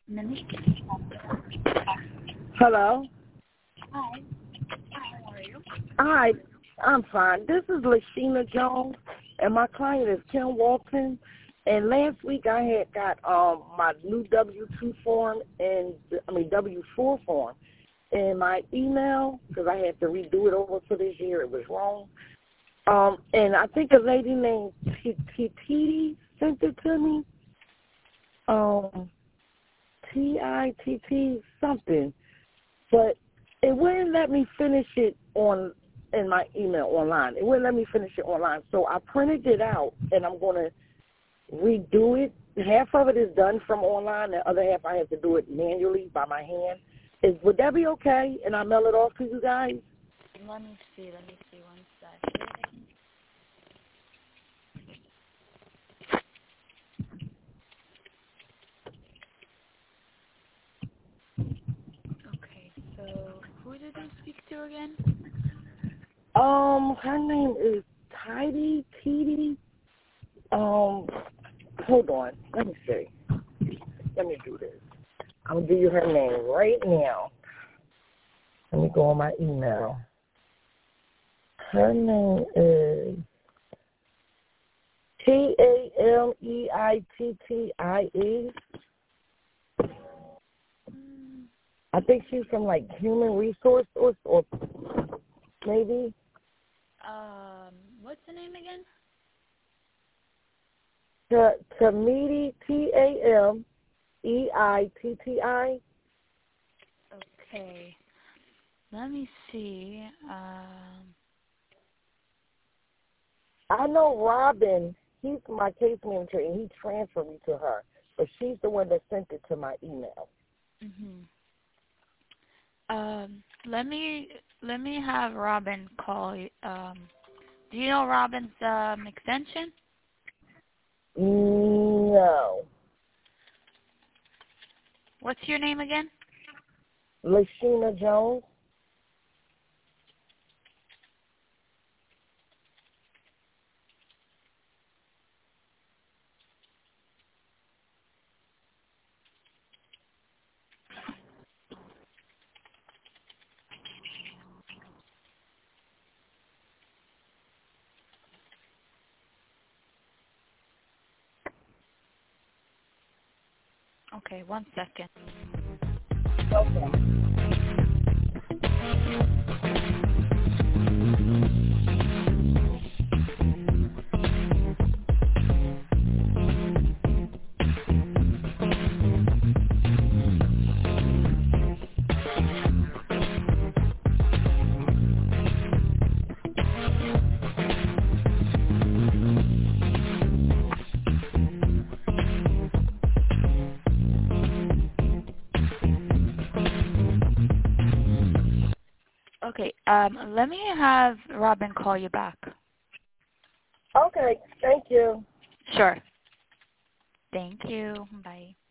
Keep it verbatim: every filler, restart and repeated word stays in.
Hello. Hi. How are you? Hi, I'm fine. This is Lashina Jones, and my client is Kim Walton. And last week I had got um my new W two form and I mean W four form in my email because I had to redo it over for this year. It was wrong. Um, and I think a lady named T sent it to me. Um, T I T T something, but it wouldn't let me finish it on in my email online. It wouldn't let me finish it online. So I printed it out, and I'm going to redo it. Half of it is done from online. The other half I have to do it manually by my hand. Is Would that be okay? And I mail it off to you guys? Let me see. Let me see one second. Okay, so who did you speak to again? Um, her name is Tidy T. Um, hold on. Let me see. Let me do this. I'm going to give you her name right now. Let me go on my email. Her name is T A M E I T T I E. I think she's from, like, Human Resource or, or maybe. Um, what's the name again? T- Tamiti, T A M E I T T I. Okay. Let me see. Um, I know Robin, he's my case manager, and he transferred me to her. But she's the one that sent it to my email. mhm. Um, let me let me have Robin call you. Um, do you know Robin's um extension? No. What's your name again? Lashina Jones. Okay, one second. Okay. Okay, um, let me have Robin call you back. Okay, thank you. Sure. Thank you. Bye.